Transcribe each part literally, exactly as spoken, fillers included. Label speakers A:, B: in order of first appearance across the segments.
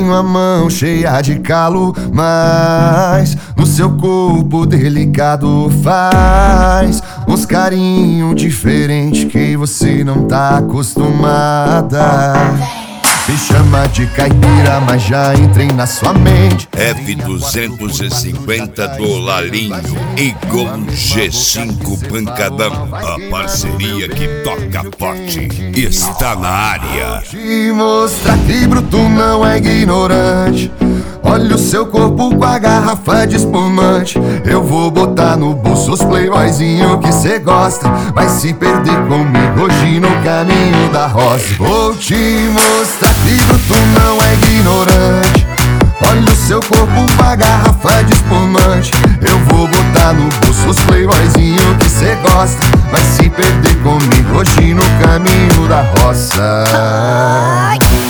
A: tenho a mão cheia de calo, mas no seu corpo delicado faz uns carinho diferente que você não tá acostumada. Me chama de caipira, mas já entrei na sua mente.
B: F duzentos e cinquenta do Lalinho e Gol G cinco Pancadão. A parceria que toca forte está na área.
A: Te mostrar que bruto não é ignorante. Olha o seu corpo com a garrafa de espumante. Eu vou botar no bolso os playboyzinho que cê gosta. Vai se perder comigo hoje no caminho da rosa. Vou te mostrar que bruto não é ignorante. Olha o seu corpo com a garrafa de espumante. Eu vou botar no bolso os playboyzinho que cê gosta. Vai se perder comigo hoje no caminho da roça.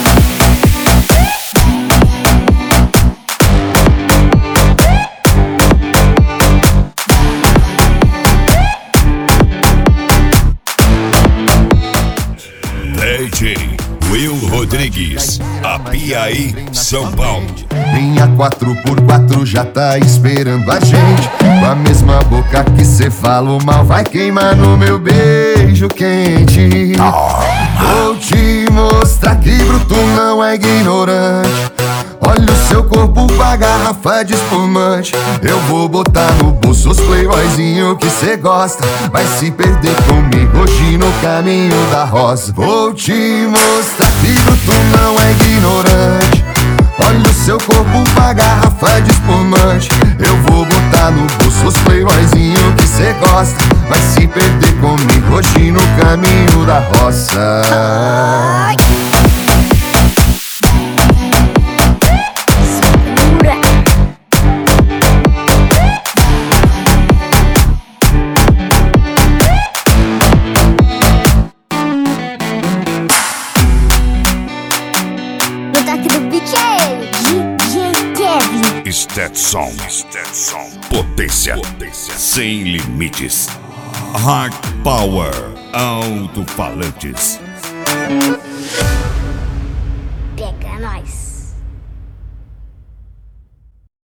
B: D J Will Rodrigues, Apiaí, São Paulo.
A: Minha quatro por quatro já tá esperando a gente. Com a mesma boca que cê falou mal, vai queimar no meu beijo quente. Vou te mostrar que bruto não é ignorante. Olha o seu corpo com a garrafa de espumante. Eu vou botar no bolso os playboyzinho que cê gosta. Vai se perder comigo hoje no caminho da rosa. Vou te mostrar que bruto não é ignorante. Olha o seu corpo com a garrafa de espumante. Eu vou botar no bolso os playboyzinho que cê gosta. Vai se perder comigo hoje no caminho da roça.
B: Stetson, Stetson, potência, potência sem limites. Hard Power, alto-falantes.
C: Pega nós.